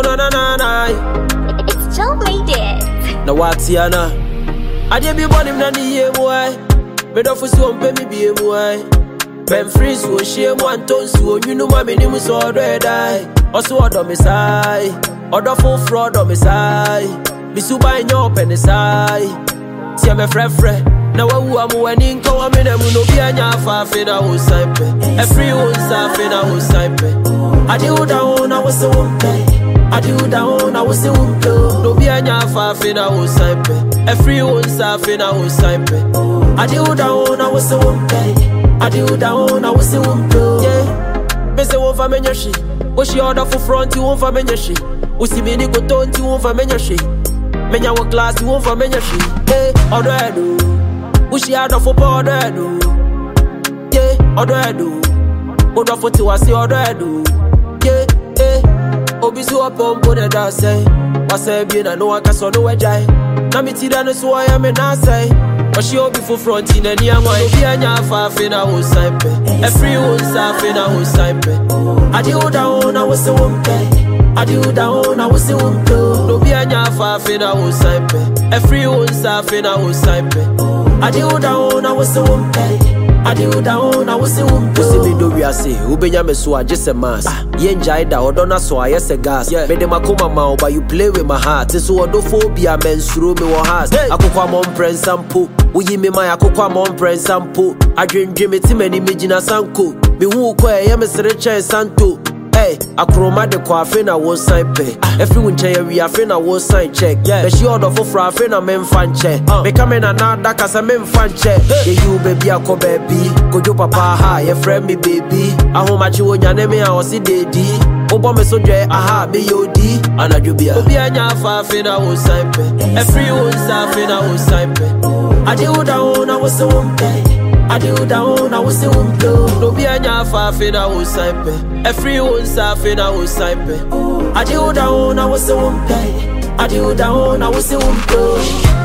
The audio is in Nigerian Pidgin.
Oh na na na na. It's Joe made it. Na watiana. I did be born him na the year boy. Me don't foresee on pay me be boy. Ben free so shame one ton so you know my name is already die. Also order me side. Order full fraud on me side. Me su buy your penny side. See me fre. Na wawu amu wani nka wa me na mu no bia nya fa fe na wo sanpe. E free wo sa fe na wo sanpe. Ade wo down na wo se wo pay. Ade wo down na wo se wo pay. No bia nya fa fe na wo sanpe. E free wo sa fe na wo sanpe. Ade wo down na wo se wo pay. Ade wo down na wo se wo pay. Yeah. Me se wo fa menya shi. Wo shi order for front wo fa menya shi. Wo si me ni go tonti wo fa menya shi. Menya wo class wo fa menya shi. Eh, order edu. Ushi out of order edu. Yeah, order edu. Order for to see order edu. Yeah, Obi so up on put it down say. Was say be na no aka so no ejai. Na me ti da no so I am na say. But she obi for front in any am I be anya fa fe na wo sanpe. E free wo sa fe na wo sanpe. Adi wo down na wo se wo mpe. Adi wo down na wo se wo mpe. No be anya fa fe na wo sanpe. E free wo sa fe na wo sanpe. Adi wo down na wo se wo mpe. Adi wo down na wo se wo mpe. Usi mi do wi ase, ubenya me so aje se mas. Ye njai da odo na so aye se gas. Me de makoma ma but you play with my heart. So odo phobia mensuro me wo heart. Akokwa mom pren sample. Uyi me my akokwa mom pren sample. Adwendwe me ti mani me gina sanko. Me hu ko e me sere chen santo. Hey, akroma de kwa fe na wo sign pe. Every winter we afe na wo sign check. Yeah, she order for fra afe na men fan check. Me come na na da kasa men fan check. Yeah, you baby ako baby. Kojo papa ha, ye friend me baby. Ahomachi wo nyane me a osi dedi. Obo me so dre aha be yodi. Anadubia. Obi anya fa afe na wo sign pe. Every one sa afe na wo sign pe. Ade wo down na wo se wo mpe. Adi wo down na wo se wo mpe. No be anya fa fe na wo sanpe. E free wo sa fe na wo sanpe. Adi wo down na wo se wo mpe. Adi wo down na wo se wo mpe.